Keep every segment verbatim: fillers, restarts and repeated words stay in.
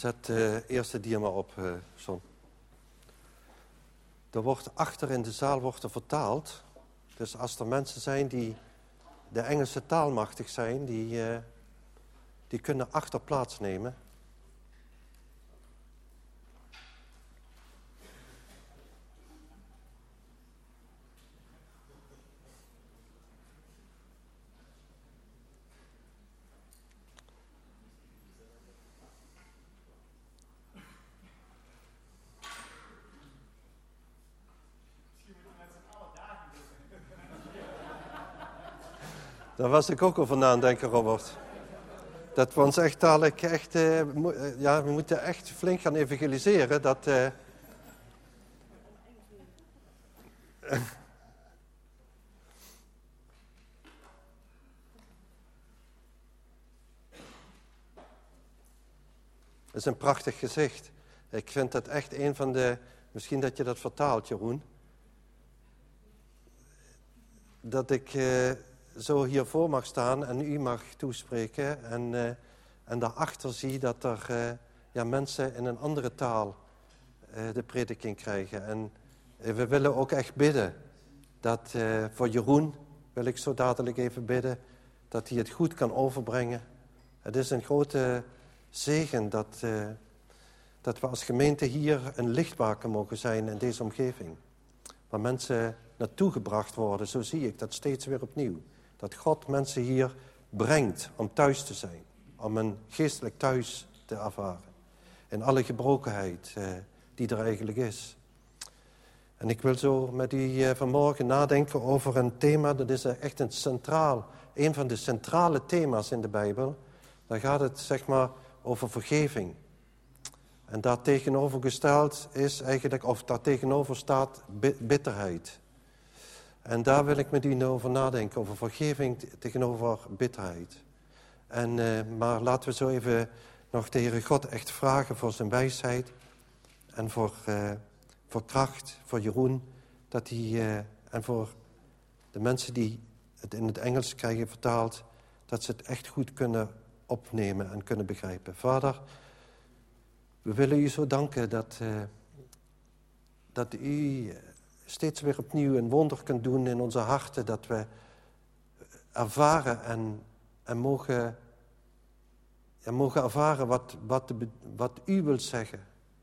Zet de eerste dia maar op, uh, Son. Er wordt achter in de zaal wordt er vertaald. Dus als er mensen zijn die de Engelse taal machtig zijn, die, uh, die kunnen achter plaatsnemen. Daar was ik ook over nadenken, Robert. Dat we ons echt dadelijk echt, uh, mo- uh, ja, we moeten echt flink gaan evangeliseren. Dat, uh... Het is een prachtig gezicht. Ik vind dat echt een van de... Misschien dat je dat vertaalt, Jeroen. Dat ik... Uh... zo hiervoor mag staan en u mag toespreken. En, uh, en daarachter zie dat er uh, ja, mensen in een andere taal uh, de prediking krijgen. En uh, we willen ook echt bidden. Dat uh, voor Jeroen wil ik zo dadelijk even bidden. Dat hij het goed kan overbrengen. Het is een grote zegen dat, uh, dat we als gemeente hier een lichtbaken mogen zijn in deze omgeving. Waar mensen naartoe gebracht worden, zo zie ik dat steeds weer opnieuw. Dat God mensen hier brengt om thuis te zijn. Om een geestelijk thuis te ervaren. In alle gebrokenheid uh, die er eigenlijk is. En ik wil zo met u uh, vanmorgen nadenken over een thema. Dat is echt een centraal, een van de centrale thema's in de Bijbel. Dan gaat het zeg maar over vergeving. En daar tegenovergesteld is eigenlijk, of daar tegenover staat bitterheid. En daar wil ik met u over nadenken, over vergeving tegenover bitterheid. En, uh, maar laten we zo even nog de Heere God echt vragen voor zijn wijsheid. En voor, uh, voor kracht, voor Jeroen. Dat hij, uh, en voor de mensen die het in het Engels krijgen vertaald. Dat ze het echt goed kunnen opnemen en kunnen begrijpen. Vader, we willen u zo danken dat, uh, dat u... steeds weer opnieuw een wonder kunt doen in onze harten. Dat we ervaren en, en mogen, en mogen ervaren wat, wat, de, wat u wilt zeggen.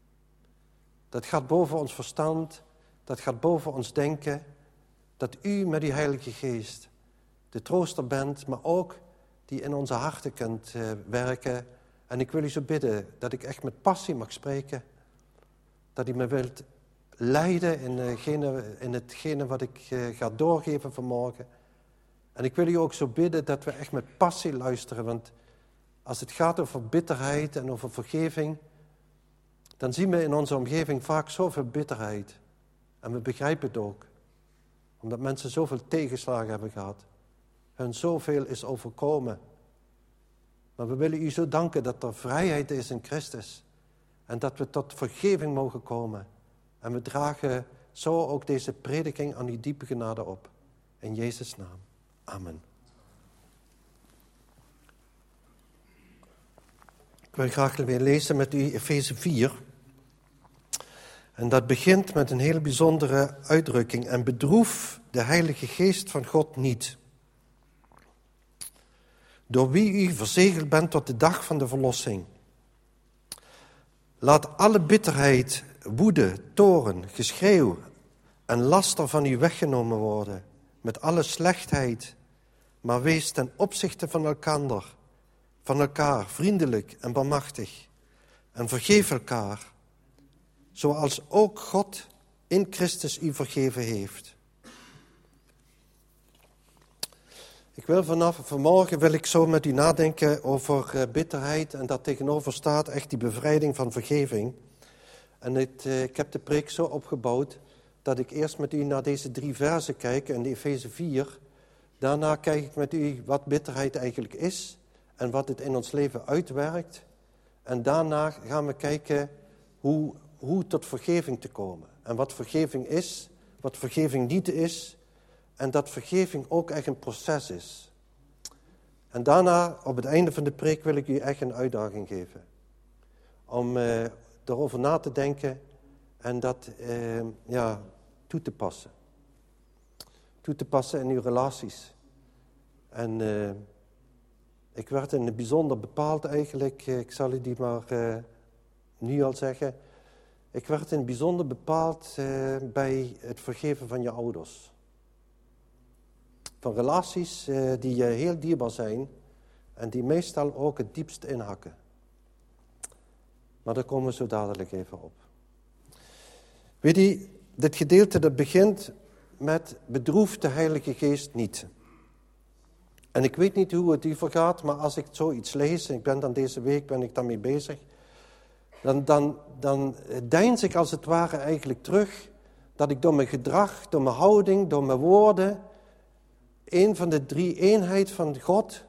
Dat gaat boven ons verstand. Dat gaat boven ons denken. Dat u met uw Heilige Geest de trooster bent. Maar ook die in onze harten kunt uh, werken. En ik wil u zo bidden dat ik echt met passie mag spreken. Dat u me wilt leiden in, uh, in hetgene wat ik uh, ga doorgeven vanmorgen. En ik wil u ook zo bidden dat we echt met passie luisteren. Want als het gaat over bitterheid en over vergeving, dan zien we in onze omgeving vaak zoveel bitterheid. En we begrijpen het ook. Omdat mensen zoveel tegenslagen hebben gehad. Hun zoveel is overkomen. Maar we willen u zo danken dat er vrijheid is in Christus. En dat we tot vergeving mogen komen. En we dragen zo ook deze prediking aan uw diepe genade op. In Jezus' naam. Amen. Ik wil graag weer lezen met u Efeze vier. En dat begint met een heel bijzondere uitdrukking. En bedroef de Heilige Geest van God niet. Door wie u verzegeld bent tot de dag van de verlossing. Laat alle bitterheid, woede, toorn, geschreeuw en laster van u weggenomen worden. Met alle slechtheid. Maar wees ten opzichte van elkander, van elkaar vriendelijk en barmhartig. En vergeef elkaar. Zoals ook God in Christus u vergeven heeft. Ik wil vanaf vanmorgen wil ik zo met u nadenken over uh, bitterheid. En dat tegenover staat echt die bevrijding van vergeving. En het, uh, ik heb de preek zo opgebouwd dat ik eerst met u naar deze drie versen kijk in de Efeze vier. Daarna kijk ik met u wat bitterheid eigenlijk is en wat het in ons leven uitwerkt. En daarna gaan we kijken hoe, hoe tot vergeving te komen. En wat vergeving is, wat vergeving niet is. En dat vergeving ook echt een proces is. En daarna, op het einde van de preek, wil ik u echt een uitdaging geven. om uh, erover na te denken en dat uh, ja, toe te passen. Toe te passen in uw relaties. En uh, ik werd in het bijzonder bepaald eigenlijk, uh, ik zal u die maar uh, nu al zeggen. Ik werd in het bijzonder bepaald uh, bij het vergeven van je ouders. Van relaties uh, die je heel dierbaar zijn en die meestal ook het diepst inhakken. Maar daar komen we zo dadelijk even op. Weet je, dit gedeelte dat begint met bedroef de Heilige Geest niet. En ik weet niet hoe het u vergaat, maar als ik zoiets lees, en ik ben dan deze week ben ik daarmee bezig, dan, dan, dan deins ik als het ware eigenlijk terug dat ik door mijn gedrag, door mijn houding, door mijn woorden, een van de drie eenheid van God,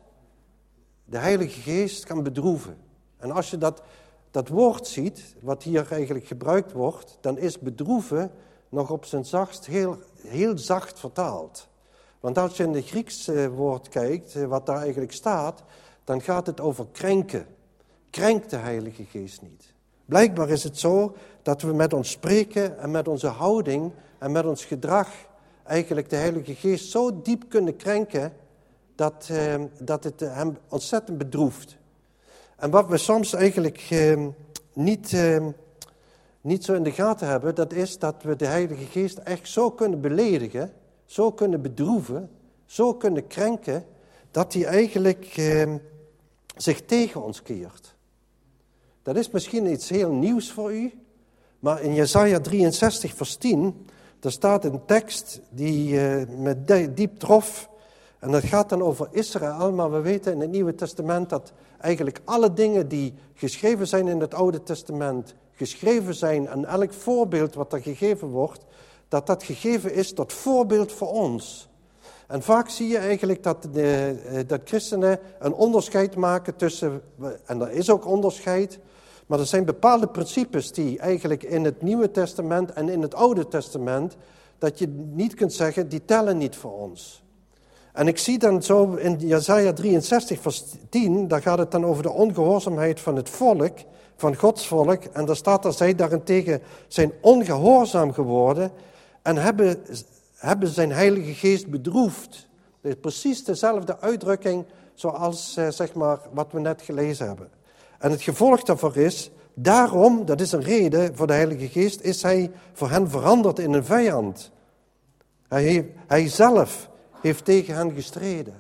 de Heilige Geest, kan bedroeven. En als je dat, dat woord ziet, wat hier eigenlijk gebruikt wordt, dan is bedroeven nog op zijn zachtst heel, heel zacht vertaald. Want als je in het Grieks uh, woord kijkt, uh, wat daar eigenlijk staat, dan gaat het over krenken. Krenkt de Heilige Geest niet. Blijkbaar is het zo dat we met ons spreken en met onze houding en met ons gedrag eigenlijk de Heilige Geest zo diep kunnen krenken dat, uh, dat het uh, hem ontzettend bedroeft. En wat we soms eigenlijk uh, niet, uh, niet zo in de gaten hebben, dat is dat we de Heilige Geest echt zo kunnen beledigen, zo kunnen bedroeven, zo kunnen krenken, dat hij eigenlijk uh, zich tegen ons keert. Dat is misschien iets heel nieuws voor u, maar in Jesaja drieënzestig vers tien, daar staat een tekst die uh, me diep trof. En dat gaat dan over Israël, maar we weten in het Nieuwe Testament dat eigenlijk alle dingen die geschreven zijn in het Oude Testament, geschreven zijn en elk voorbeeld wat er gegeven wordt, dat dat gegeven is tot voorbeeld voor ons. En vaak zie je eigenlijk dat, de, dat christenen een onderscheid maken tussen, en er is ook onderscheid, maar er zijn bepaalde principes die eigenlijk in het Nieuwe Testament en in het Oude Testament, dat je niet kunt zeggen, die tellen niet voor ons. En ik zie dan zo in Jesaja drieënzestig vers tien, daar gaat het dan over de ongehoorzaamheid van het volk, van Gods volk. En daar staat er, zij daarentegen zijn ongehoorzaam geworden en hebben, hebben zijn Heilige Geest bedroefd. Dat is precies dezelfde uitdrukking zoals eh, zeg maar, wat we net gelezen hebben. En het gevolg daarvan is, daarom, dat is een reden voor de Heilige Geest, is hij voor hen veranderd in een vijand. Hij, heeft, hij zelf heeft tegen hen gestreden.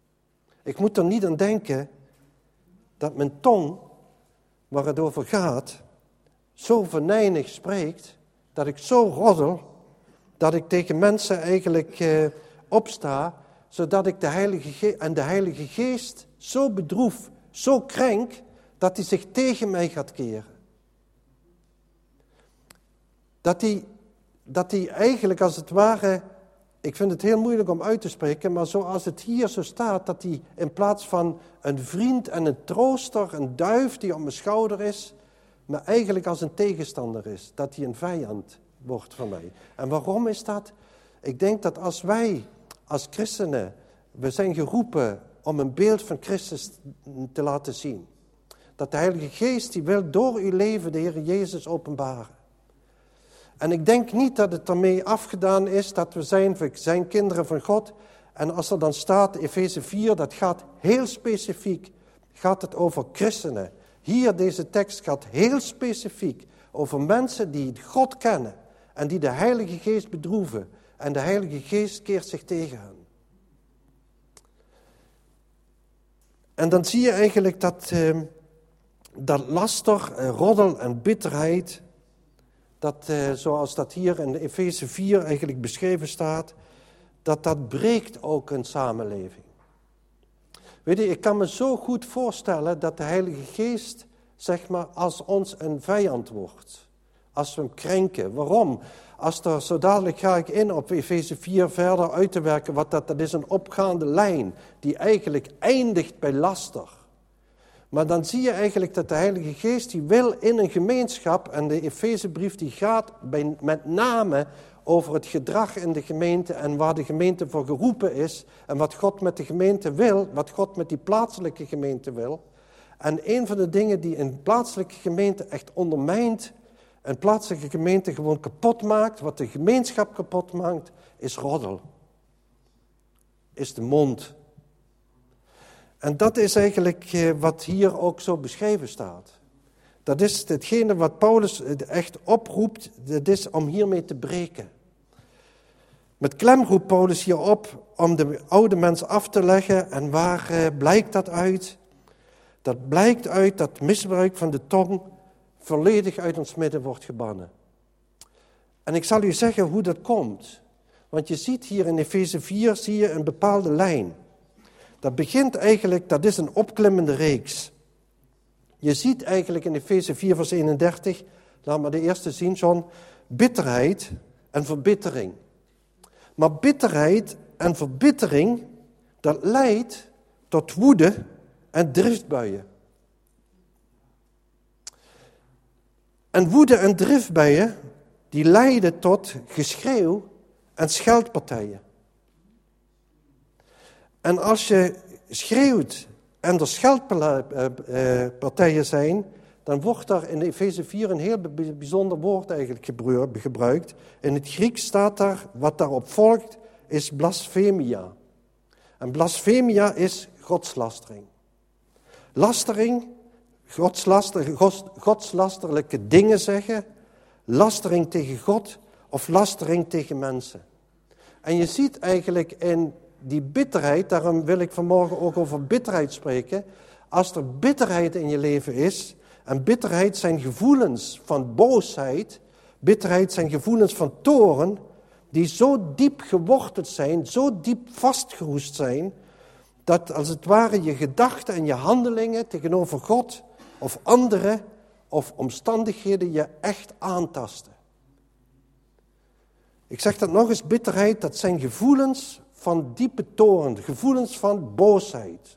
Ik moet er niet aan denken dat mijn tong, waar het over gaat, zo venijnig spreekt, dat ik zo roddel, dat ik tegen mensen eigenlijk eh, opsta, zodat ik de Heilige Geest, en de Heilige Geest zo bedroef, zo krenk, dat hij zich tegen mij gaat keren. Dat hij, dat hij eigenlijk als het ware, ik vind het heel moeilijk om uit te spreken, maar zoals het hier zo staat, dat hij in plaats van een vriend en een trooster, een duif die op mijn schouder is, maar eigenlijk als een tegenstander is. Dat hij een vijand wordt van mij. En waarom is dat? Ik denk dat als wij als christenen, we zijn geroepen om een beeld van Christus te laten zien. Dat de Heilige Geest, die wil door uw leven de Heer Jezus openbaren. En ik denk niet dat het ermee afgedaan is dat we zijn, we zijn kinderen van God. En als er dan staat, Efeze vier, dat gaat heel specifiek, gaat het over christenen. Hier, deze tekst gaat heel specifiek over mensen die God kennen en die de Heilige Geest bedroeven. En de Heilige Geest keert zich tegen hen. En dan zie je eigenlijk dat, uh, dat laster, uh, roddel en bitterheid, dat uh, zoals dat hier in Efeze vier eigenlijk beschreven staat, dat dat breekt ook een samenleving. Weet je, ik kan me zo goed voorstellen dat de Heilige Geest, zeg maar, als ons een vijand wordt. Als we hem krenken. Waarom? Als er, zo dadelijk ga ik in op Efeze vier verder uit te werken, wat dat, dat is een opgaande lijn die eigenlijk eindigt bij laster. Maar dan zie je eigenlijk dat de Heilige Geest, die wil in een gemeenschap, en de Efezebrief die gaat bij, met name over het gedrag in de gemeente en waar de gemeente voor geroepen is en wat God met de gemeente wil, wat God met die plaatselijke gemeente wil. En een van de dingen die een plaatselijke gemeente echt ondermijnt, een plaatselijke gemeente gewoon kapot maakt, wat de gemeenschap kapot maakt, is roddel. Is de mond. En dat is eigenlijk wat hier ook zo beschreven staat. Dat is hetgene wat Paulus echt oproept, dat is om hiermee te breken. Met klem roept Paulus hier op om de oude mens af te leggen. En waar eh, blijkt dat uit? Dat blijkt uit dat misbruik van de tong volledig uit ons midden wordt gebannen. En ik zal u zeggen hoe dat komt. Want je ziet hier in Efeze vier zie je een bepaalde lijn. Dat begint eigenlijk, dat is een opklimmende reeks. Je ziet eigenlijk in Efeze vier vers eenendertig, laat maar de eerste zien John, bitterheid en verbittering. Maar bitterheid en verbittering, dat leidt tot woede en driftbuien. En woede en driftbuien, die leiden tot geschreeuw en scheldpartijen. En als je schreeuwt en er scheldpartijen zijn, dan wordt daar in Efeze vier een heel bijzonder woord eigenlijk gebruikt. In het Grieks staat daar, wat daarop volgt, is blasfemia. En blasfemia is godslastering. Lastering, godslaster, godslasterlijke dingen zeggen, lastering tegen God of lastering tegen mensen. En je ziet eigenlijk in die bitterheid, daarom wil ik vanmorgen ook over bitterheid spreken. Als er bitterheid in je leven is, en bitterheid zijn gevoelens van boosheid, bitterheid zijn gevoelens van toorn, die zo diep geworteld zijn, zo diep vastgeroest zijn, dat als het ware je gedachten en je handelingen tegenover God of anderen of omstandigheden je echt aantasten. Ik zeg dat nog eens, bitterheid, dat zijn gevoelens van diepe toorn, gevoelens van boosheid.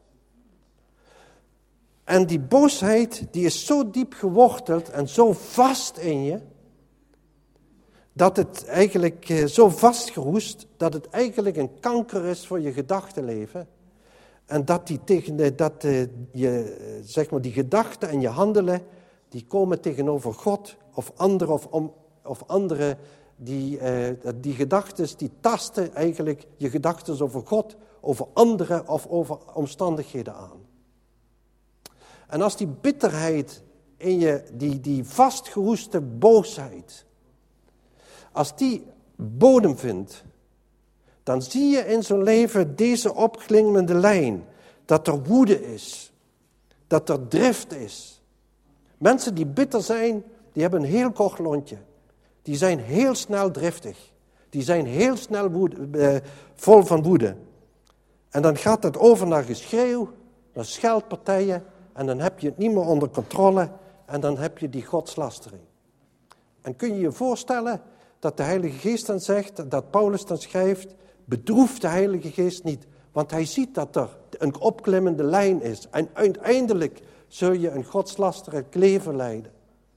En die boosheid, die is zo diep geworteld en zo vast in je, dat het eigenlijk zo vastgeroest, dat het eigenlijk een kanker is voor je gedachtenleven. En dat, die, tegen, dat je, zeg maar, die gedachten en je handelen, die komen tegenover God of anderen, of, om, of anderen die, eh, die gedachten, die tasten eigenlijk je gedachten over God, over anderen of over omstandigheden aan. En als die bitterheid in je, die, die vastgeroeste boosheid, als die bodem vindt, dan zie je in zo'n leven deze opklimmende lijn, dat er woede is, dat er drift is. Mensen die bitter zijn, die hebben een heel kort lontje. Die zijn heel snel driftig. Die zijn heel snel woede, eh, vol van woede. En dan gaat het over naar geschreeuw, naar scheldpartijen, en dan heb je het niet meer onder controle en dan heb je die godslastering. En kun je je voorstellen dat de Heilige Geest dan zegt, dat Paulus dan schrijft, bedroef de Heilige Geest niet, want hij ziet dat er een opklimmende lijn is. En uiteindelijk zul je een godslasterlijk leven leiden.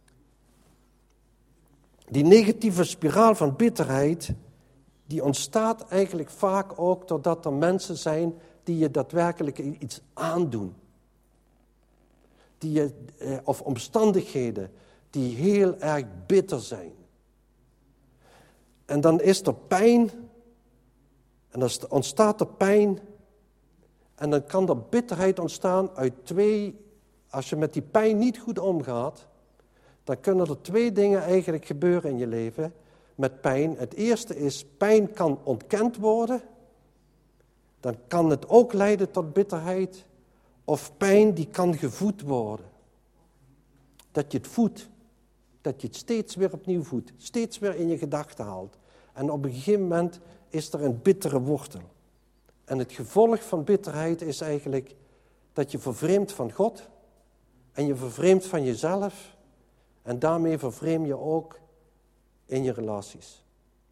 Die negatieve spiraal van bitterheid, die ontstaat eigenlijk vaak ook doordat er mensen zijn die je daadwerkelijk iets aandoen. Die je, of omstandigheden die heel erg bitter zijn. En dan is er pijn, en dan ontstaat er pijn, en dan kan er bitterheid ontstaan uit twee, als je met die pijn niet goed omgaat, dan kunnen er twee dingen eigenlijk gebeuren in je leven met pijn. Het eerste is, pijn kan ontkend worden, dan kan het ook leiden tot bitterheid, of pijn die kan gevoed worden. Dat je het voedt, dat je het steeds weer opnieuw voedt, steeds weer in je gedachten haalt. En op een gegeven moment is er een bittere wortel. En het gevolg van bitterheid is eigenlijk dat je vervreemdt van God en je vervreemdt van jezelf en daarmee vervreem je ook in je relaties.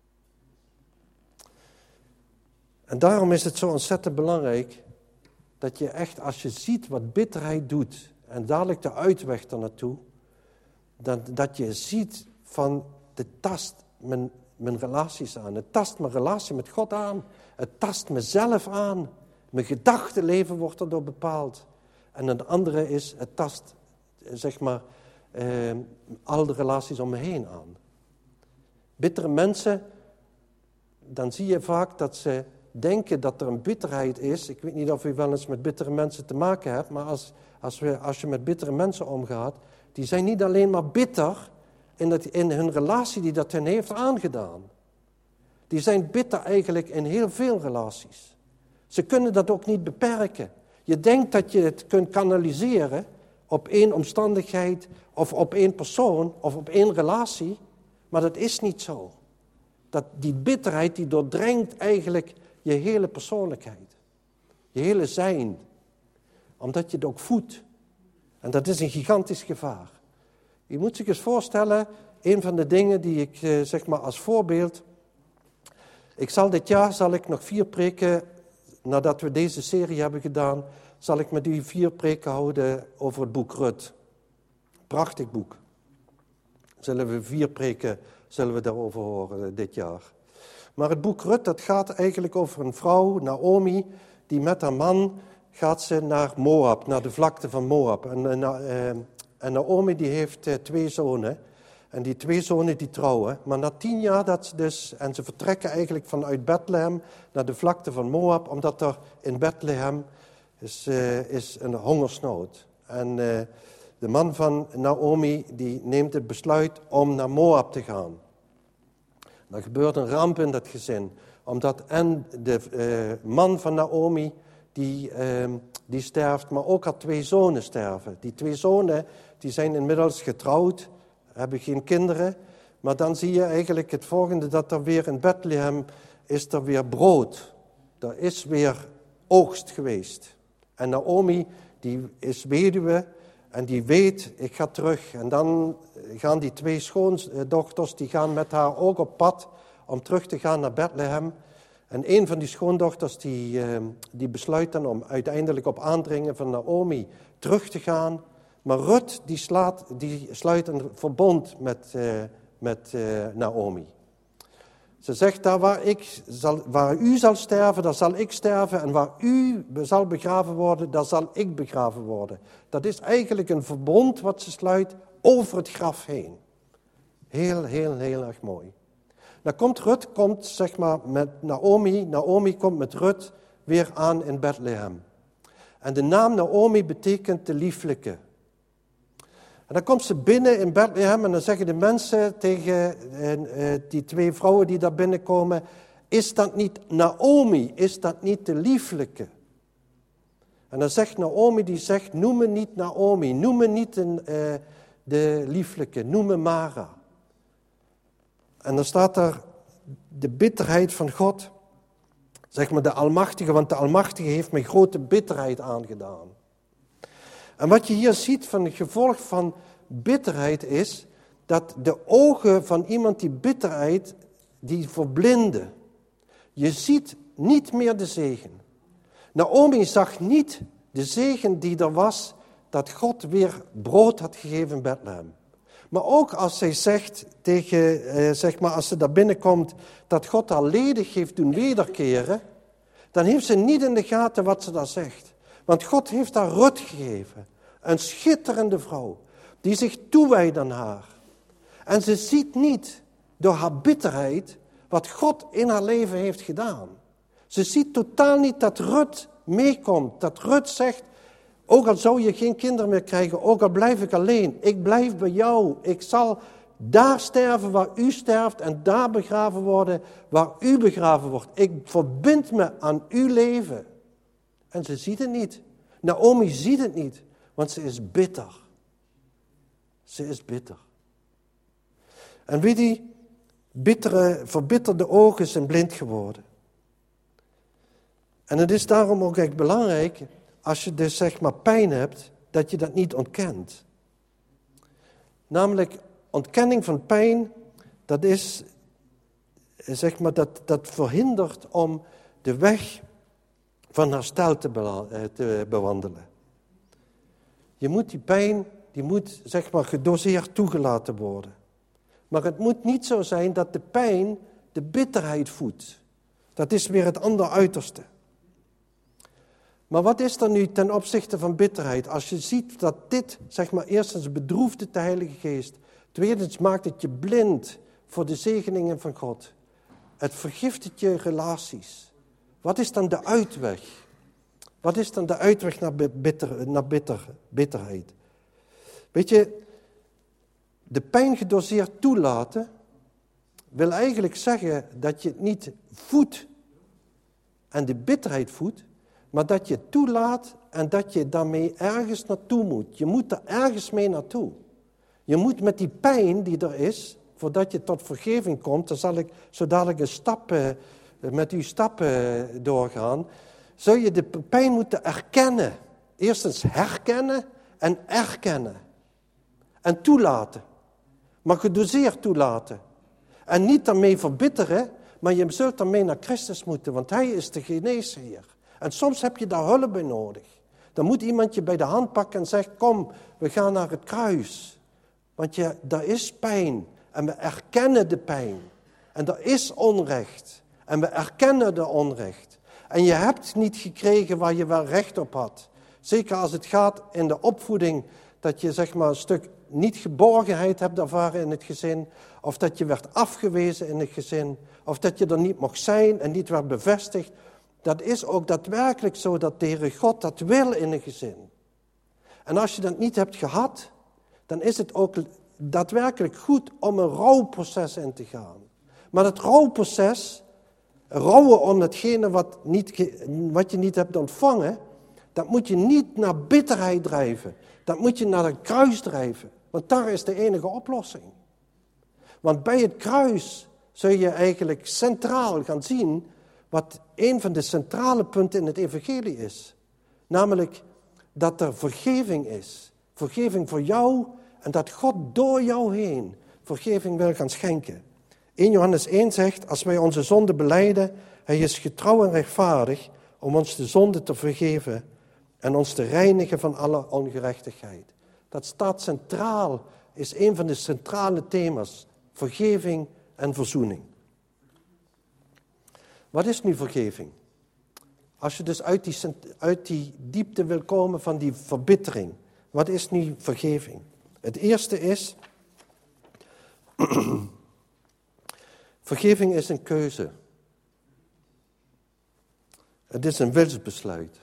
En daarom is het zo ontzettend belangrijk dat je echt, als je ziet wat bitterheid doet en dadelijk de uitweg ernaartoe, dat, dat je ziet van, dit tast mijn, mijn relaties aan. Het tast mijn relatie met God aan. Het tast mezelf aan. Mijn gedachtenleven wordt erdoor bepaald. En een andere is, het tast, zeg maar, eh, al de relaties om me heen aan. Bittere mensen, dan zie je vaak dat ze denken dat er een bitterheid is. Ik weet niet of u wel eens met bittere mensen te maken hebt, maar als, als, we, als je met bittere mensen omgaat, die zijn niet alleen maar bitter in, het, in hun relatie die dat hen heeft aangedaan. Die zijn bitter eigenlijk in heel veel relaties. Ze kunnen dat ook niet beperken. Je denkt dat je het kunt kanaliseren op één omstandigheid of op één persoon of op één relatie, maar dat is niet zo. Dat die bitterheid die doordrenkt eigenlijk je hele persoonlijkheid. Je hele zijn. Omdat je het ook voedt. En dat is een gigantisch gevaar. Je moet zich eens voorstellen, een van de dingen die ik zeg maar als voorbeeld. Ik zal dit jaar zal ik nog vier preken, nadat we deze serie hebben gedaan, zal ik met die vier preken houden over het boek Rut. Prachtig boek. Zullen we vier preken, zullen we daarover horen dit jaar. Maar het boek Rut, dat gaat eigenlijk over een vrouw, Naomi, die met haar man gaat ze naar Moab, naar de vlakte van Moab. En, uh, en Naomi die heeft uh, twee zonen. En die twee zonen die trouwen. Maar na tien jaar dat ze dus, en ze vertrekken eigenlijk vanuit Bethlehem naar de vlakte van Moab, omdat er in Bethlehem is, uh, is een hongersnood. En uh, de man van Naomi die neemt het besluit om naar Moab te gaan. Er gebeurt een ramp in dat gezin, omdat en de uh, man van Naomi die, uh, die sterft, maar ook haar twee zonen sterven. Die twee zonen die zijn inmiddels getrouwd, hebben geen kinderen, maar dan zie je eigenlijk het volgende, dat er weer in Bethlehem is er weer brood. Er is weer oogst geweest. En Naomi die is weduwe en die weet, ik ga terug. En dan gaan die twee schoondochters, die gaan met haar ook op pad om terug te gaan naar Bethlehem. En een van die schoondochters die, die besluit dan om uiteindelijk op aandringen van Naomi terug te gaan. Maar Rut die, slaat, die sluit een verbond met, uh, met uh, Naomi. Ze zegt, daar waar, ik zal, waar u zal sterven, daar zal ik sterven. En waar u zal begraven worden, daar zal ik begraven worden. Dat is eigenlijk een verbond wat ze sluit over het graf heen. Heel, heel, heel erg mooi. Dan komt Rut, komt zeg maar met Naomi. Naomi komt met Rut weer aan in Bethlehem. En de naam Naomi betekent de lieflijke. En dan komt ze binnen in Bethlehem en dan zeggen de mensen tegen uh, die twee vrouwen die daar binnenkomen, is dat niet Naomi, is dat niet de lieflijke? En dan zegt Naomi, die zegt, noem me niet Naomi, noem me niet een, uh, de lieflijke, noem me Mara. En dan staat er de bitterheid van God, zeg maar de Almachtige, want de Almachtige heeft mij grote bitterheid aangedaan. En wat je hier ziet van het gevolg van bitterheid is, dat de ogen van iemand die bitterheid, die verblinden. Je ziet niet meer de zegen. Naomi zag niet de zegen die er was, dat God weer brood had gegeven in Bethlehem. Maar ook als zij zegt, tegen, eh, zeg maar als ze daar binnenkomt, dat God haar ledig heeft doen wederkeren, dan heeft ze niet in de gaten wat ze daar zegt. Want God heeft haar Rut gegeven. Een schitterende vrouw, die zich toewijdt aan haar. En ze ziet niet door haar bitterheid wat God in haar leven heeft gedaan. Ze ziet totaal niet dat Rut meekomt. Dat Rut zegt, ook al zou je geen kinderen meer krijgen, ook al blijf ik alleen. Ik blijf bij jou. Ik zal daar sterven waar u sterft en daar begraven worden waar u begraven wordt. Ik verbind me aan uw leven. En ze ziet het niet. Naomi ziet het niet. Want ze is bitter. Ze is bitter. En wie die bittere, verbitterde ogen zijn blind geworden. En het is daarom ook echt belangrijk, als je dus zeg maar pijn hebt, dat je dat niet ontkent. Namelijk, ontkenning van pijn, dat is, zeg maar, dat, dat verhindert om de weg van herstel te, be- te bewandelen. Je moet die pijn, die moet zeg maar gedoseerd toegelaten worden. Maar het moet niet zo zijn dat de pijn de bitterheid voedt. Dat is weer het andere uiterste. Maar wat is er nu ten opzichte van bitterheid? Als je ziet dat dit, zeg maar, eerstens bedroeft het de Heilige Geest. Tweedens maakt het je blind voor de zegeningen van God. Het vergiftigt je relaties. Wat is dan de uitweg? Wat is dan de uitweg naar, bitter, naar bitter, bitterheid? Weet je, de pijn gedoseerd toelaten wil eigenlijk zeggen dat je het niet voedt en de bitterheid voedt, maar dat je het toelaat en dat je daarmee ergens naartoe moet. Je moet er ergens mee naartoe. Je moet met die pijn die er is, voordat je tot vergeving komt, dan zal ik zo dadelijk een stap, uh, met uw stappen doorgaan, zul je de pijn moeten erkennen. Eerstens herkennen en erkennen. En toelaten. Maar gedoseerd toelaten. En niet daarmee verbitteren, maar je zult daarmee naar Christus moeten, want Hij is de geneesheer. En soms heb je daar hulp bij nodig. Dan moet iemand je bij de hand pakken en zeggen, kom, we gaan naar het kruis. Want je, er is pijn en we erkennen de pijn. En er is onrecht en we erkennen de onrecht. En je hebt niet gekregen waar je wel recht op had. Zeker als het gaat in de opvoeding, dat je zeg maar een stuk niet geborgenheid hebt ervaren in het gezin, of dat je werd afgewezen in het gezin, of dat je er niet mocht zijn en niet werd bevestigd. Dat is ook daadwerkelijk zo dat de Heere God dat wil in een gezin. En als je dat niet hebt gehad, dan is het ook daadwerkelijk goed om een rouwproces in te gaan. Maar dat rouwproces, rouwen om datgene wat, niet, wat je niet hebt ontvangen, dat moet je niet naar bitterheid drijven. Dat moet je naar het kruis drijven. Want daar is de enige oplossing. Want bij het kruis zul je eigenlijk centraal gaan zien wat een van de centrale punten in het evangelie is. Namelijk dat er vergeving is. Vergeving voor jou en dat God door jou heen vergeving wil gaan schenken. Eerste Johannes één zegt, als wij onze zonde belijden, Hij is getrouw en rechtvaardig om ons de zonde te vergeven en ons te reinigen van alle ongerechtigheid. Dat staat centraal, is een van de centrale thema's. Vergeving en verzoening. Wat is nu vergeving? Als je dus uit die, uit die diepte wil komen van die verbittering. Wat is nu vergeving? Het eerste is, vergeving is een keuze. Het is een wilsbesluit.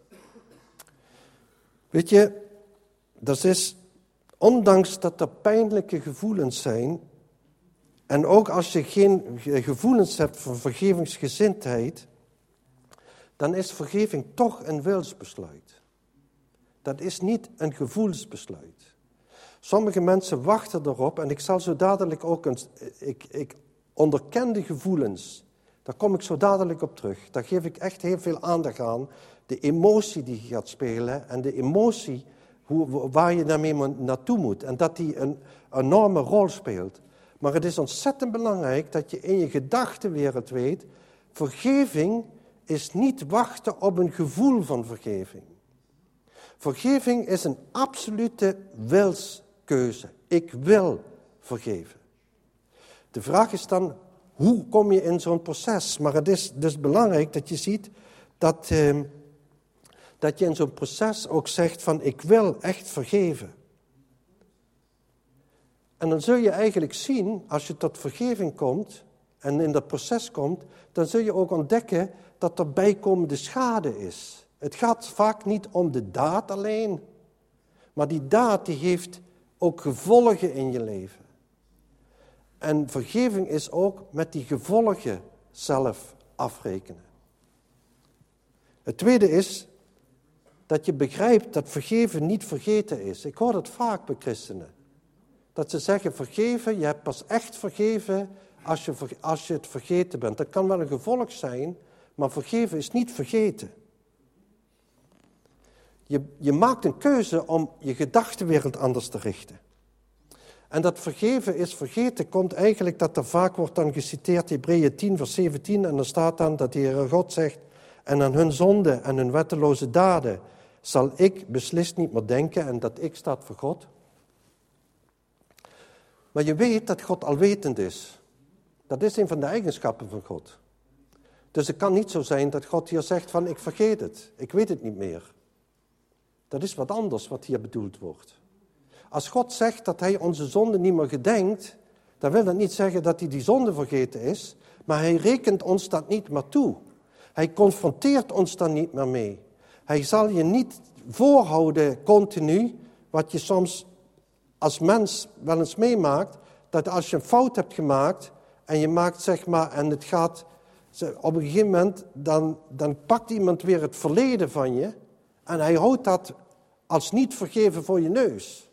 Weet je, dat is, ondanks dat er pijnlijke gevoelens zijn, en ook als je geen gevoelens hebt van vergevingsgezindheid, dan is vergeving toch een wilsbesluit. Dat is niet een gevoelsbesluit. Sommige mensen wachten erop, en ik zal zo dadelijk ook een, ik, ik onderken de gevoelens, daar kom ik zo dadelijk op terug. Daar geef ik echt heel veel aandacht aan. De emotie die gaat spelen en de emotie hoe, waar je daarmee naartoe moet. En dat die een enorme rol speelt. Maar het is ontzettend belangrijk dat je in je gedachtenwereld weet, vergeving is niet wachten op een gevoel van vergeving. Vergeving is een absolute wilskeuze. Ik wil vergeven. De vraag is dan, hoe kom je in zo'n proces? Maar het is dus belangrijk dat je ziet dat, eh, dat je in zo'n proces ook zegt van ik wil echt vergeven. En dan zul je eigenlijk zien, als je tot vergeving komt en in dat proces komt, dan zul je ook ontdekken dat er bijkomende schade is. Het gaat vaak niet om de daad alleen, maar die daad die heeft ook gevolgen in je leven. En vergeving is ook met die gevolgen zelf afrekenen. Het tweede is dat je begrijpt dat vergeven niet vergeten is. Ik hoor dat vaak bij christenen. Dat ze zeggen vergeven, je hebt pas echt vergeven als je, als je het vergeten bent. Dat kan wel een gevolg zijn, maar vergeven is niet vergeten. Je, je maakt een keuze om je gedachtenwereld anders te richten. En dat vergeven is vergeten komt eigenlijk dat er vaak wordt dan geciteerd Hebreeën tien vers zeventien en dan staat dan dat de Heere God zegt en aan hun zonde en hun wetteloze daden zal ik beslist niet meer denken en dat ik staat voor God. Maar je weet dat God alwetend is. Dat is een van de eigenschappen van God. Dus het kan niet zo zijn dat God hier zegt van ik vergeet het, ik weet het niet meer. Dat is wat anders wat hier bedoeld wordt. Als God zegt dat hij onze zonde niet meer gedenkt, dan wil dat niet zeggen dat hij die zonde vergeten is, maar hij rekent ons dat niet meer toe. Hij confronteert ons daar niet meer mee. Hij zal je niet voorhouden continu, wat je soms als mens wel eens meemaakt, dat als je een fout hebt gemaakt en je maakt zeg maar, en het gaat op een gegeven moment, dan, dan pakt iemand weer het verleden van je en hij houdt dat als niet vergeven voor je neus.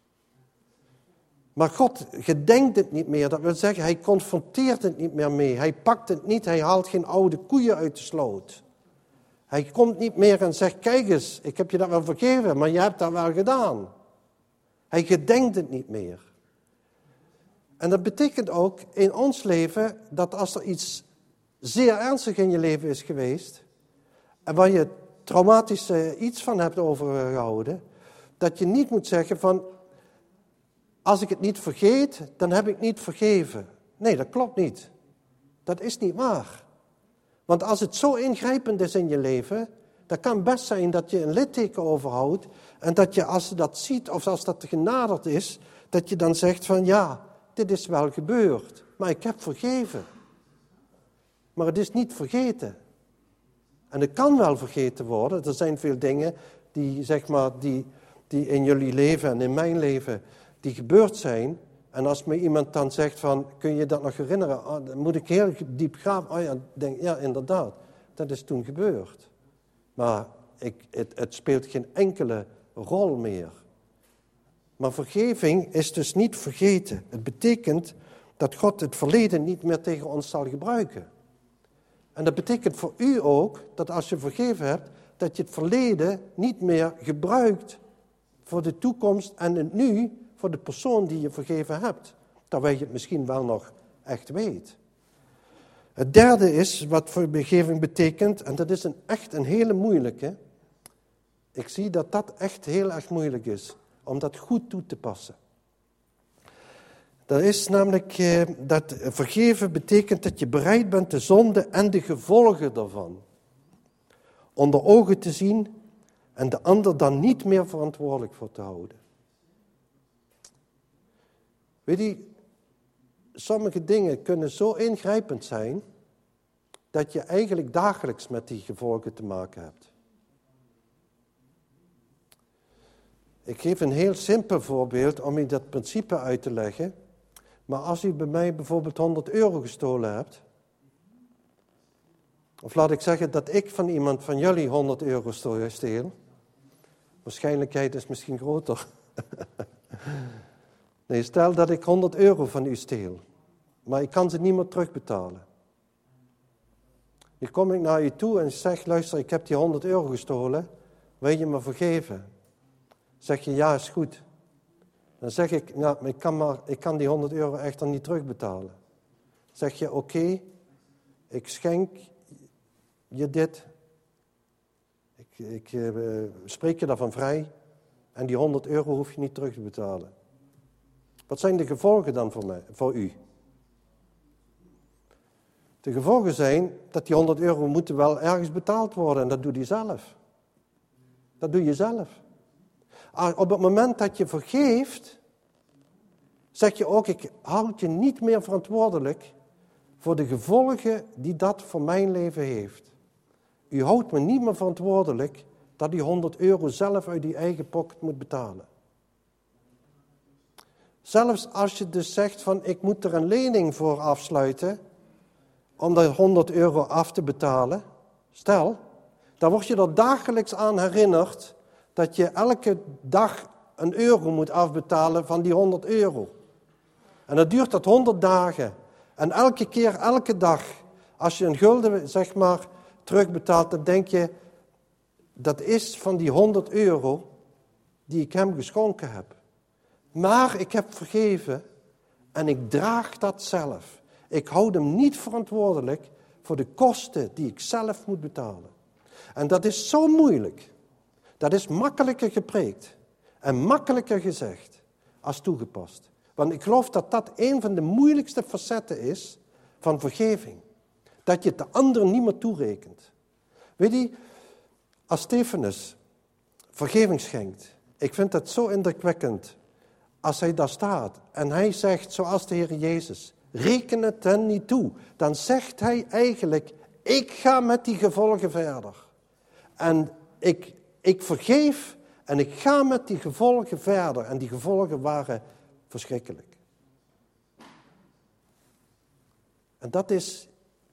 Maar God gedenkt het niet meer. Dat wil zeggen, hij confronteert het niet meer mee. Hij pakt het niet, hij haalt geen oude koeien uit de sloot. Hij komt niet meer en zegt, kijk eens, ik heb je dat wel vergeven, maar je hebt dat wel gedaan. Hij gedenkt het niet meer. En dat betekent ook in ons leven, dat als er iets zeer ernstig in je leven is geweest, en waar je traumatisch iets van hebt overgehouden, dat je niet moet zeggen van, als ik het niet vergeet, dan heb ik niet vergeven. Nee, dat klopt niet. Dat is niet waar. Want als het zo ingrijpend is in je leven, dan kan best zijn dat je een litteken overhoudt en dat je als je dat ziet of als dat genaderd is, dat je dan zegt van ja, dit is wel gebeurd, maar ik heb vergeven. Maar het is niet vergeten. En het kan wel vergeten worden. Er zijn veel dingen die, zeg maar, die, die in jullie leven en in mijn leven die gebeurd zijn. En als me iemand dan zegt van, kun je dat nog herinneren? Oh, dan moet ik heel diep graven. Oh ja, denk, ja, inderdaad. Dat is toen gebeurd. Maar ik, het, het speelt geen enkele rol meer. Maar vergeving is dus niet vergeten. Het betekent dat God het verleden niet meer tegen ons zal gebruiken. En dat betekent voor u ook, dat als je vergeven hebt, dat je het verleden niet meer gebruikt voor de toekomst en het nu voor de persoon die je vergeven hebt. Terwijl je het misschien wel nog echt weet. Het derde is wat vergeving betekent, en dat is een, echt een hele moeilijke. Ik zie dat dat echt heel erg moeilijk is, om dat goed toe te passen. Dat is namelijk eh, dat vergeven betekent dat je bereid bent de zonde en de gevolgen daarvan onder ogen te zien en de ander dan niet meer verantwoordelijk voor te houden. Weet je, sommige dingen kunnen zo ingrijpend zijn dat je eigenlijk dagelijks met die gevolgen te maken hebt. Ik geef een heel simpel voorbeeld om u dat principe uit te leggen. Maar als u bij mij bijvoorbeeld honderd euro gestolen hebt, of laat ik zeggen dat ik van iemand van jullie honderd euro steel, waarschijnlijkheid is misschien groter. Nee, stel dat ik honderd euro van u steel, maar ik kan ze niet meer terugbetalen. Dan kom ik naar u toe en zeg, luister, ik heb die honderd euro gestolen, wil je me vergeven? Zeg je, ja, is goed. Dan zeg ik, nou, ik kan, maar, ik kan die honderd euro echter niet terugbetalen. Zeg je, oké, okay, ik schenk je dit. Ik, ik uh, spreek je daarvan vrij. En die honderd euro hoef je niet terug te betalen. Wat zijn de gevolgen dan voor mij, voor u? De gevolgen zijn dat die honderd euro moeten wel ergens betaald worden. En dat doe je zelf. Dat doe je zelf. Op het moment dat je vergeeft, zeg je ook, ik houd je niet meer verantwoordelijk voor de gevolgen die dat voor mijn leven heeft. U houdt me niet meer verantwoordelijk dat die honderd euro zelf uit die eigen pocket moet betalen. Zelfs als je dus zegt van, ik moet er een lening voor afsluiten om dat honderd euro af te betalen. Stel, dan word je er dagelijks aan herinnerd dat je elke dag een euro moet afbetalen van die honderd euro. En dan duurt dat honderd dagen. En elke keer, elke dag, als je een gulden, zeg maar, terugbetaalt, dan denk je, dat is van die honderd euro die ik hem geschonken heb. Maar ik heb vergeven en ik draag dat zelf. Ik houd hem niet verantwoordelijk voor de kosten die ik zelf moet betalen. En dat is zo moeilijk. Dat is makkelijker gepreekt en makkelijker gezegd als toegepast. Want ik geloof dat dat een van de moeilijkste facetten is van vergeving. Dat je het de anderen niet meer toerekent. Weet je, als Stefanus vergeving schenkt, ik vind dat zo indrukwekkend. Als hij daar staat en hij zegt, zoals de Heer Jezus, reken het hen niet toe. Dan zegt hij eigenlijk, ik ga met die gevolgen verder. En ik, ik vergeef en ik ga met die gevolgen verder. En die gevolgen waren verschrikkelijk. En dat is,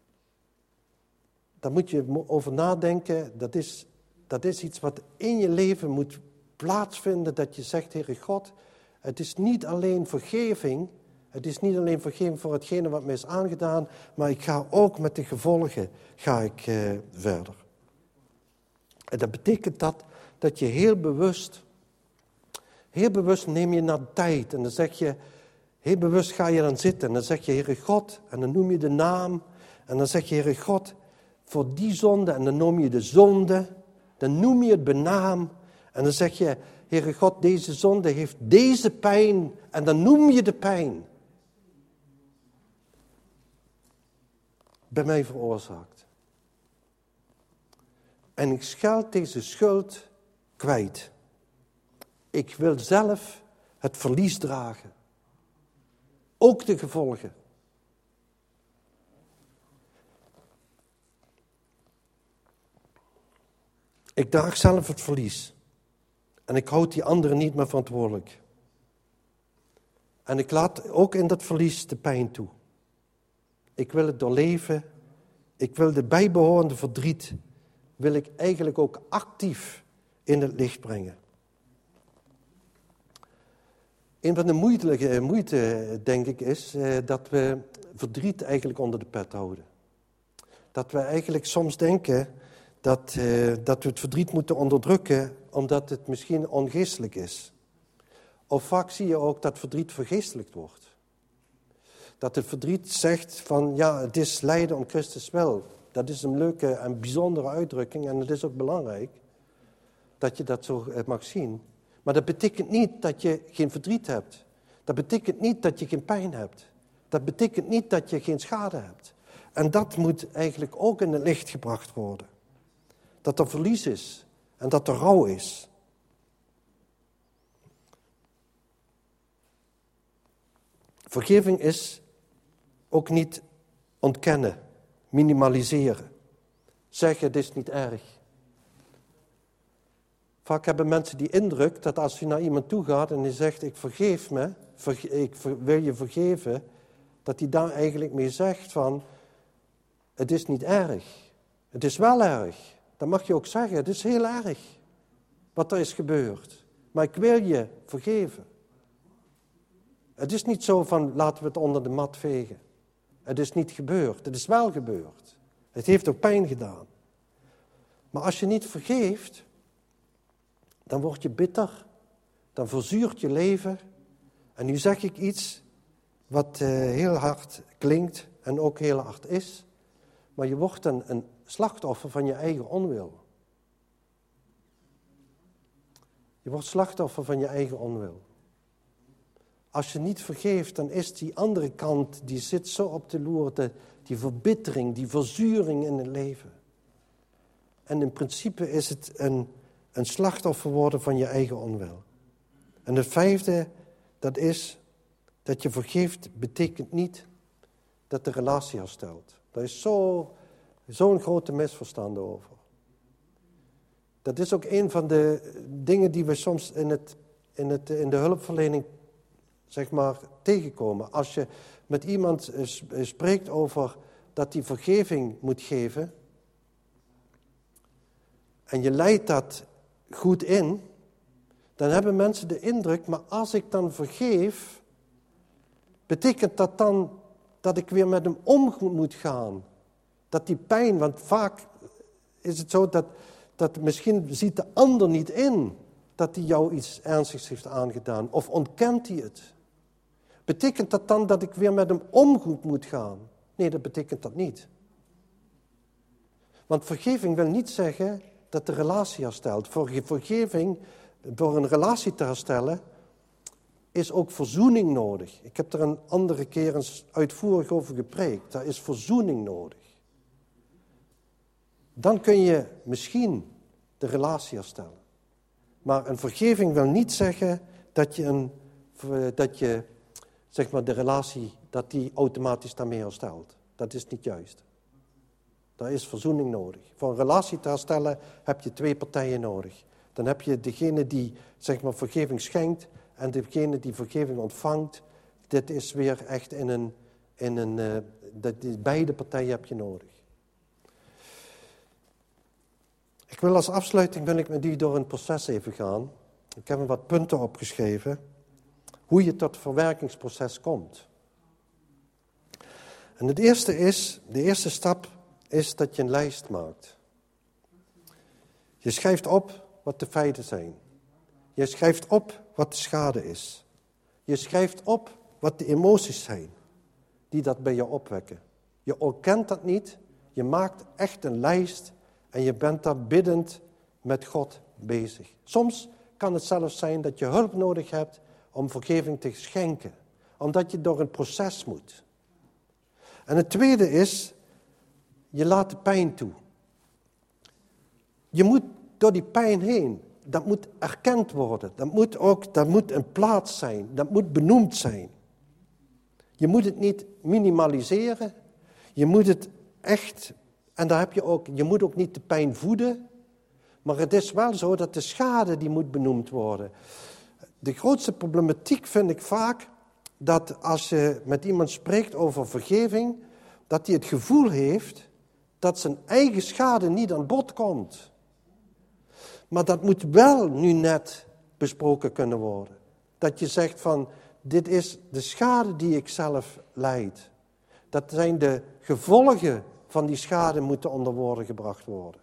daar moet je over nadenken, dat is, dat is iets wat in je leven moet plaatsvinden, dat je zegt, Heere God, het is niet alleen vergeving, het is niet alleen vergeving voor hetgene wat mij is aangedaan, maar ik ga ook met de gevolgen ga ik, uh, verder. En dat betekent dat, dat je heel bewust, heel bewust neem je naar tijd en dan zeg je, heel bewust ga je dan zitten en dan zeg je, Heere God, en dan noem je de naam en dan zeg je, Heere God, voor die zonde en dan noem je de zonde, dan noem je het benaam en dan zeg je, Heere God, deze zonde heeft deze pijn en dan noem je de pijn. Bij mij veroorzaakt. En ik scheld deze schuld kwijt. Ik wil zelf het verlies dragen. Ook de gevolgen. Ik draag zelf het verlies. En ik houd die anderen niet meer verantwoordelijk. En ik laat ook in dat verlies de pijn toe. Ik wil het doorleven. Ik wil de bijbehorende verdriet, wil ik eigenlijk ook actief in het licht brengen. Een van de moeilijke moeite, denk ik, is eh, dat we verdriet eigenlijk onder de pet houden. Dat we eigenlijk soms denken dat, eh, dat we het verdriet moeten onderdrukken omdat het misschien ongeestelijk is. Of vaak zie je ook dat verdriet vergeestelijkt wordt. Dat het verdriet zegt van ja, het is lijden om Christus wil. Dat is een leuke en bijzondere uitdrukking en het is ook belangrijk dat je dat zo mag zien. Maar dat betekent niet dat je geen verdriet hebt. Dat betekent niet dat je geen pijn hebt. Dat betekent niet dat je geen schade hebt. En dat moet eigenlijk ook in het licht gebracht worden. Dat er verlies is en dat er rouw is. Vergeving is ook niet ontkennen, minimaliseren. Zeggen, het is niet erg. Vaak hebben mensen die indruk dat als je naar iemand toe gaat en die zegt, ik vergeef me, ik wil je vergeven, dat hij daar eigenlijk mee zegt van, het is niet erg. Het is wel erg. Dan mag je ook zeggen, het is heel erg wat er is gebeurd. Maar ik wil je vergeven. Het is niet zo van, laten we het onder de mat vegen. Het is niet gebeurd. Het is wel gebeurd. Het heeft ook pijn gedaan. Maar als je niet vergeeft, dan word je bitter. Dan verzuurt je leven. En nu zeg ik iets wat uh, heel hard klinkt en ook heel hard is. Maar je wordt een, een slachtoffer van je eigen onwil. Je wordt slachtoffer van je eigen onwil. Als je niet vergeeft, dan is die andere kant, die zit zo op de loer, de, die verbittering, die verzuring in het leven. En in principe is het een, een slachtoffer worden van je eigen onwil. En het vijfde, dat is dat je vergeeft, betekent niet dat de relatie herstelt. Daar is zo, zo'n grote misverstand over. Dat is ook een van de dingen die we soms in, het, in, het, in de hulpverlening zeg maar, tegenkomen. Als je met iemand spreekt over dat hij vergeving moet geven en je leidt dat goed in, dan hebben mensen de indruk, maar als ik dan vergeef, betekent dat dan dat ik weer met hem om moet gaan? Dat die pijn, want vaak is het zo dat, dat misschien ziet de ander niet in dat hij jou iets ernstigs heeft aangedaan, of ontkent hij het? Betekent dat dan dat ik weer met hem om moet gaan? Nee, dat betekent dat niet. Want vergeving wil niet zeggen dat de relatie herstelt. Voor vergeving, door een relatie te herstellen, is ook verzoening nodig. Ik heb er een andere keer eens uitvoerig over gepreekt. Daar is verzoening nodig. dan kun je misschien de relatie herstellen. Maar een vergeving wil niet zeggen dat je, een, dat je zeg maar, de relatie, dat die automatisch daarmee herstelt. Dat is niet juist. Daar is verzoening nodig. Voor een relatie te herstellen heb je twee partijen nodig. Dan heb je degene die zeg maar, vergeving schenkt en degene die vergeving ontvangt. Dit is weer echt in een... In een uh, dat, die, beide partijen heb je nodig. Ik wil als afsluiting wil ik met u door een proces even gaan. Ik heb er wat punten opgeschreven. Hoe je tot het verwerkingsproces komt. En het eerste is, de eerste stap is dat je een lijst maakt. Je schrijft op wat de feiten zijn. Je schrijft op wat de schade is. Je schrijft op wat de emoties zijn die dat bij je opwekken. Je ontkent dat niet. Je maakt echt een lijst en je bent daar biddend met God bezig. Soms kan het zelfs zijn dat je hulp nodig hebt om vergeving te schenken. Omdat je door een proces moet. En het tweede is, je laat de pijn toe. Je moet door die pijn heen. Dat moet erkend worden. Dat moet ook, dat moet een plaats zijn. Dat moet benoemd zijn. Je moet het niet minimaliseren. Je moet het echt, en daar heb je ook, je moet ook niet de pijn voeden. Maar het is wel zo dat de schade die moet benoemd worden. De grootste problematiek vind ik vaak dat als je met iemand spreekt over vergeving, dat hij het gevoel heeft dat zijn eigen schade niet aan bod komt. Maar dat moet wel nu net besproken kunnen worden. Dat je zegt van, dit is de schade die ik zelf lijd. Dat zijn de gevolgen van die schade moeten onder woorden gebracht worden.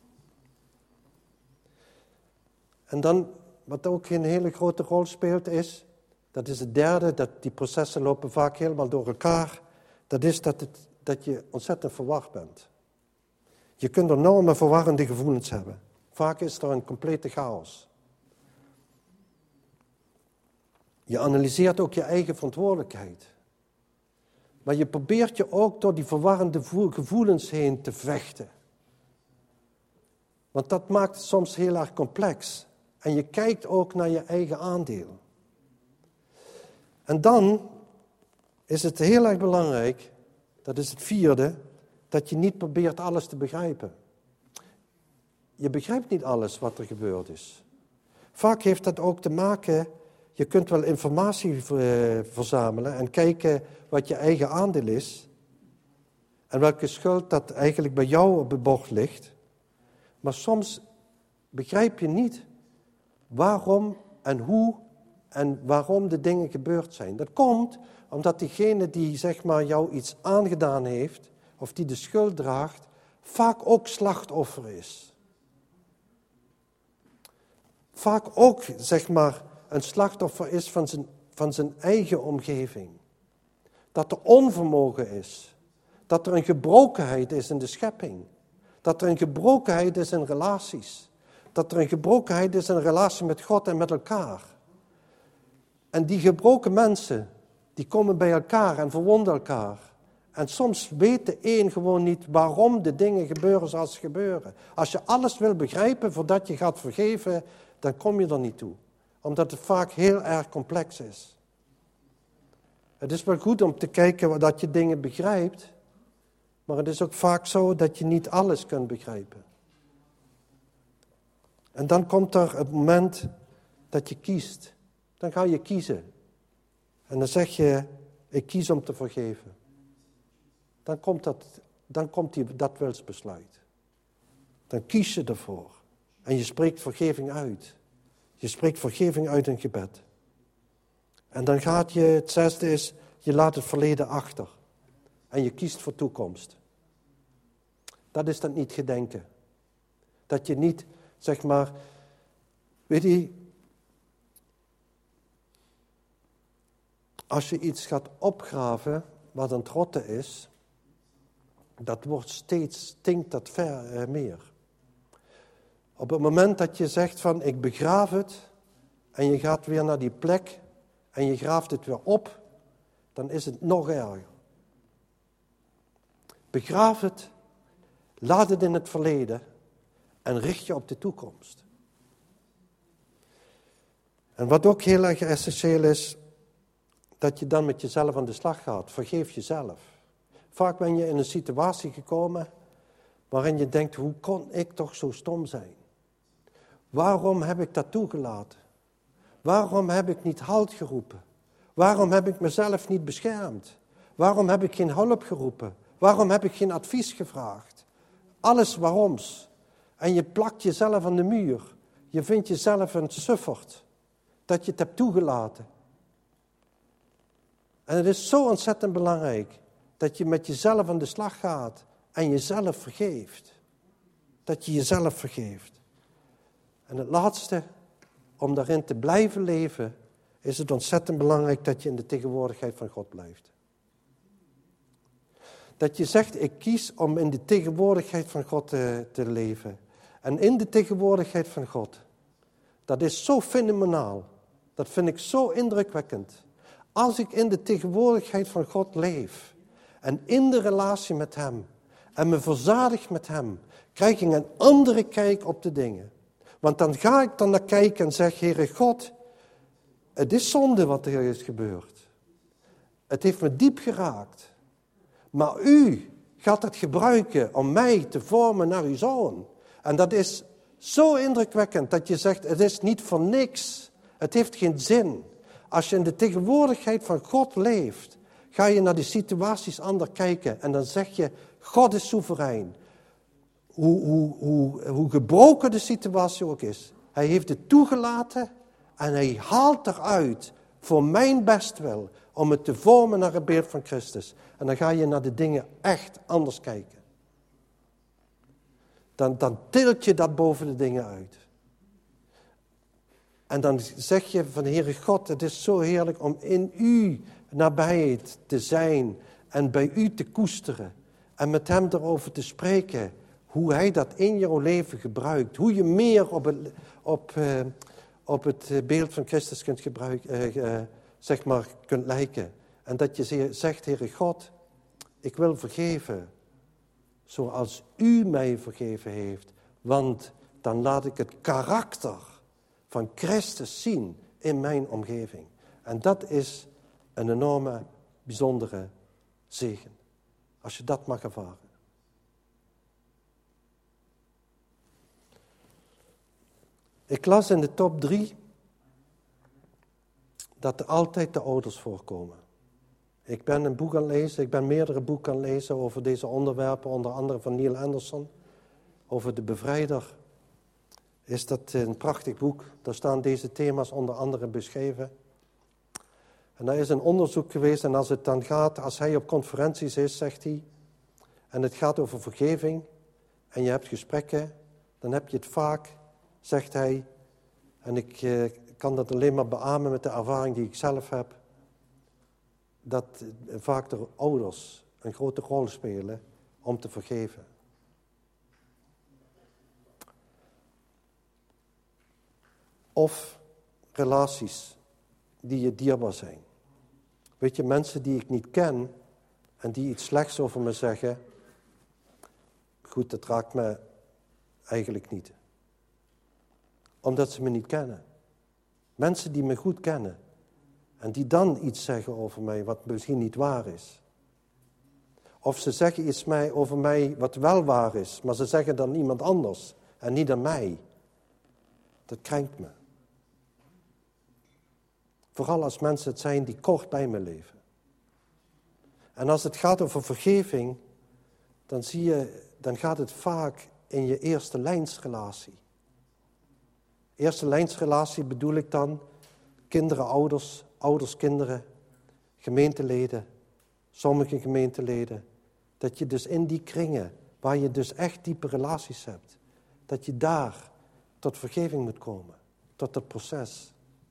En dan, wat ook een hele grote rol speelt is, dat is het derde, dat die processen lopen vaak helemaal door elkaar. Dat is dat, het, dat je ontzettend verward bent. Je kunt enorme verwarrende gevoelens hebben. Vaak is er een complete chaos. Je analyseert ook je eigen verantwoordelijkheid. Maar je probeert je ook door die verwarrende gevoelens heen te vechten. Want dat maakt het soms heel erg complex. En je kijkt ook naar je eigen aandeel. En dan is het heel erg belangrijk, dat is het vierde, dat je niet probeert alles te begrijpen. Je begrijpt niet alles wat er gebeurd is. Vaak heeft dat ook te maken, je kunt wel informatie verzamelen en kijken wat je eigen aandeel is. En welke schuld dat eigenlijk bij jou op het bord ligt. Maar soms begrijp je niet waarom en hoe en waarom de dingen gebeurd zijn. Dat komt omdat diegene die zeg maar jou iets aangedaan heeft, of die de schuld draagt, vaak ook slachtoffer is. Vaak ook zeg maar een slachtoffer is van zijn, van zijn eigen omgeving. Dat er onvermogen is. Dat er een gebrokenheid is in de schepping. Dat er een gebrokenheid is in relaties. Dat er een gebrokenheid is in een relatie met God en met elkaar. En die gebroken mensen, die komen bij elkaar en verwonden elkaar. En soms weet de een gewoon niet waarom de dingen gebeuren zoals ze gebeuren. Als je alles wil begrijpen voordat je gaat vergeven, dan kom je er niet toe. Omdat het vaak heel erg complex is. Het is wel goed om te kijken dat je dingen begrijpt. Maar het is ook vaak zo dat je niet alles kunt begrijpen. En dan komt er het moment dat je kiest. Dan ga je kiezen. En dan zeg je, ik kies om te vergeven. Dan komt dat, dan komt die, dat wilsbesluit. Dan kies je ervoor. En je spreekt vergeving uit. Je spreekt vergeving uit in gebed. En dan gaat je, het zesde is, je laat het verleden achter. En je kiest voor toekomst. Dat is dat niet gedenken. Dat je niet, zeg maar, weet je, als je iets gaat opgraven wat een trotte is, dat wordt steeds, stinkt dat ver uh, meer. Op het moment dat je zegt van ik begraaf het en je gaat weer naar die plek en je graaft het weer op, dan is het nog erger. Begraaf het Laat het in het verleden en richt je op de toekomst. En wat ook heel erg essentieel is, dat je dan met jezelf aan de slag gaat. Vergeef jezelf. Vaak ben je in een situatie gekomen waarin je denkt, hoe kon ik toch zo stom zijn? Waarom heb ik dat toegelaten? Waarom heb ik niet halt geroepen? Waarom heb ik mezelf niet beschermd? Waarom heb ik geen hulp geroepen? Waarom heb ik geen advies gevraagd? Alles waaroms. En je plakt jezelf aan de muur. Je vindt jezelf een sufferd. Dat je het hebt toegelaten. En het is zo ontzettend belangrijk dat je met jezelf aan de slag gaat en jezelf vergeeft. Dat je jezelf vergeeft. En het laatste, om daarin te blijven leven, is het ontzettend belangrijk dat je in de tegenwoordigheid van God blijft. Dat je zegt, ik kies om in de tegenwoordigheid van God te, te leven. En in de tegenwoordigheid van God, dat is zo fenomenaal. Dat vind ik zo indrukwekkend. Als ik in de tegenwoordigheid van God leef en in de relatie met Hem en me verzadig met Hem, krijg ik een andere kijk op de dingen. Want dan ga ik dan naar kijken en zeg, Heere God, het is zonde wat er is gebeurd. Het heeft me diep geraakt. Maar u gaat het gebruiken om mij te vormen naar uw zoon. En dat is zo indrukwekkend dat je zegt, het is niet voor niks. Het heeft geen zin. Als je in de tegenwoordigheid van God leeft, ga je naar die situaties anders kijken. En dan zeg je, God is soeverein. Hoe, hoe, hoe, hoe gebroken de situatie ook is. Hij heeft het toegelaten en hij haalt eruit voor mijn bestwil om het te vormen naar het beeld van Christus. En dan ga je naar de dingen echt anders kijken. Dan, dan tilt je dat boven de dingen uit. En dan zeg je van Heere God, het is zo heerlijk om in u nabijheid te zijn en bij u te koesteren. En met hem erover te spreken, hoe hij dat in jouw leven gebruikt. Hoe je meer op het, op, uh, op het beeld van Christus kunt gebruiken, uh, uh, zeg maar, kunt lijken. En dat je zegt, Heere God, ik wil vergeven zoals u mij vergeven heeft. Want dan laat ik het karakter van Christus zien in mijn omgeving. En dat is een enorme, bijzondere zegen. Als je dat mag ervaren. Ik las in de top drie dat er altijd de ouders voorkomen. Ik ben een boek aan het lezen, ik ben meerdere boeken aan het lezen over deze onderwerpen, onder andere van Neil Anderson, over de bevrijder. Is dat een prachtig boek, daar staan deze thema's onder andere beschreven. En daar is een onderzoek geweest en als het dan gaat, als hij op conferenties is, zegt hij, en het gaat over vergeving, en je hebt gesprekken, dan heb je het vaak, zegt hij, en ik eh, kan dat alleen maar beamen met de ervaring die ik zelf heb, dat eh, vaak de ouders een grote rol spelen om te vergeven. Of relaties die je dierbaar zijn. Weet je, mensen die ik niet ken en die iets slechts over me zeggen, goed, dat raakt me eigenlijk niet. Omdat ze me niet kennen. Mensen die me goed kennen en die dan iets zeggen over mij wat misschien niet waar is. Of ze zeggen iets mij, over mij wat wel waar is, maar ze zeggen dan iemand anders en niet aan mij. Dat krenkt me. Vooral als mensen het zijn die kort bij me leven. En als het gaat over vergeving, dan zie je, dan gaat het vaak in je eerste lijnsrelatie. Eerste lijnsrelatie bedoel ik dan kinderen, ouders, ouders, kinderen, gemeenteleden, sommige gemeenteleden. Dat je dus in die kringen, waar je dus echt diepe relaties hebt, dat je daar tot vergeving moet komen, tot dat proces.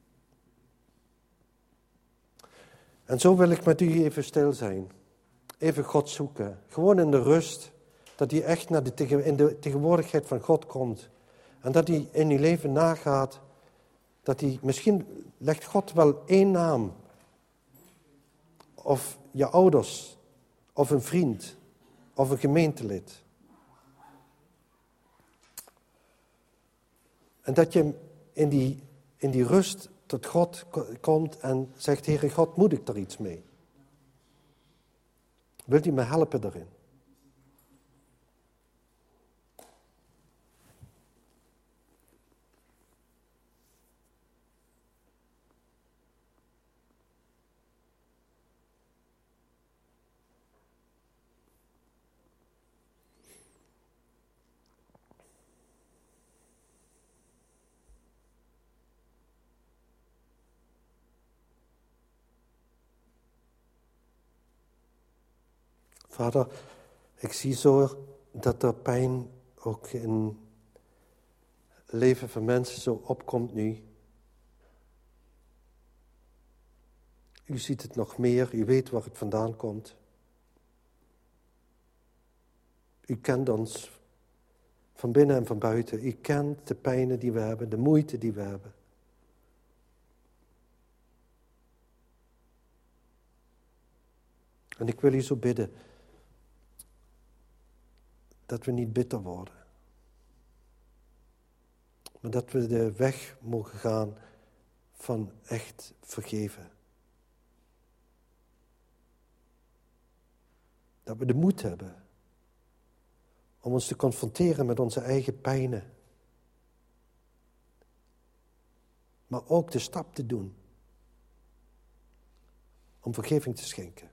En zo wil ik met u even stil zijn. Even God zoeken. Gewoon in de rust. Dat hij echt naar de tegen, in de tegenwoordigheid van God komt. En dat hij in uw leven nagaat. Dat hij, misschien legt God wel één naam. Of je ouders. Of een vriend. Of een gemeentelid. En dat je in die, in die rust tot God komt en zegt, Heere God, moet ik er iets mee? Wilt u me helpen daarin? Vader, ik zie zo dat er pijn ook in het leven van mensen zo opkomt nu. U ziet het nog meer, u weet waar het vandaan komt. U kent ons van binnen en van buiten. U kent de pijnen die we hebben, de moeite die we hebben. En ik wil u zo bidden dat we niet bitter worden. Maar dat we de weg mogen gaan van echt vergeven. Dat we de moed hebben om ons te confronteren met onze eigen pijnen. Maar ook de stap te doen om vergeving te schenken.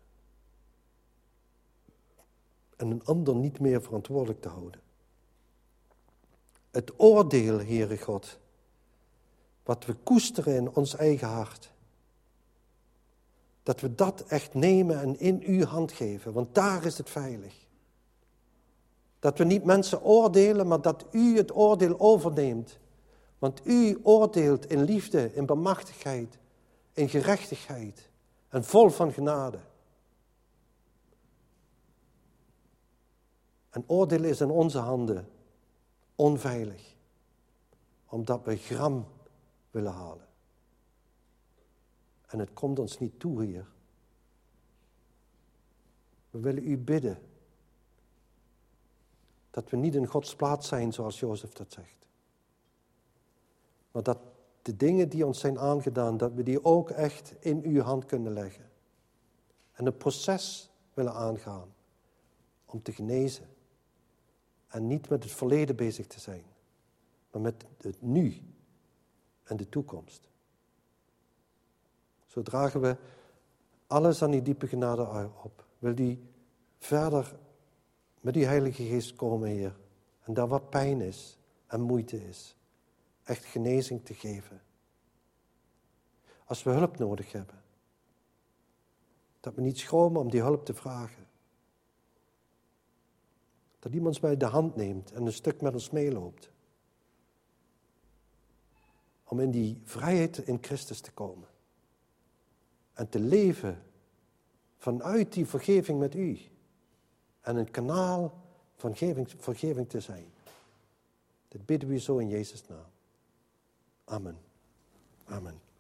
En een ander niet meer verantwoordelijk te houden. Het oordeel, Heere God, wat we koesteren in ons eigen hart. Dat we dat echt nemen en in uw hand geven, want daar is het veilig. Dat we niet mensen oordelen, maar dat u het oordeel overneemt. Want u oordeelt in liefde, in barmhartigheid, in gerechtigheid en vol van genade. En oordeel is in onze handen onveilig, omdat we gram willen halen. En het komt ons niet toe, Heer. We willen u bidden dat we niet in Gods plaats zijn, zoals Jozef dat zegt. Maar dat de dingen die ons zijn aangedaan, dat we die ook echt in uw hand kunnen leggen. En een proces willen aangaan om te genezen. En niet met het verleden bezig te zijn, maar met het nu en de toekomst. Zo dragen we alles aan die diepe genade op. Wil die verder met die Heilige Geest komen, Heer. En daar waar pijn is en moeite is, echt genezing te geven. Als we hulp nodig hebben, dat we niet schromen om die hulp te vragen. Dat iemand ons bij de hand neemt en een stuk met ons meeloopt. Om in die vrijheid in Christus te komen. En te leven vanuit die vergeving met u. En een kanaal van vergeving te zijn. Dit bidden we zo in Jezus' naam. Amen. Amen.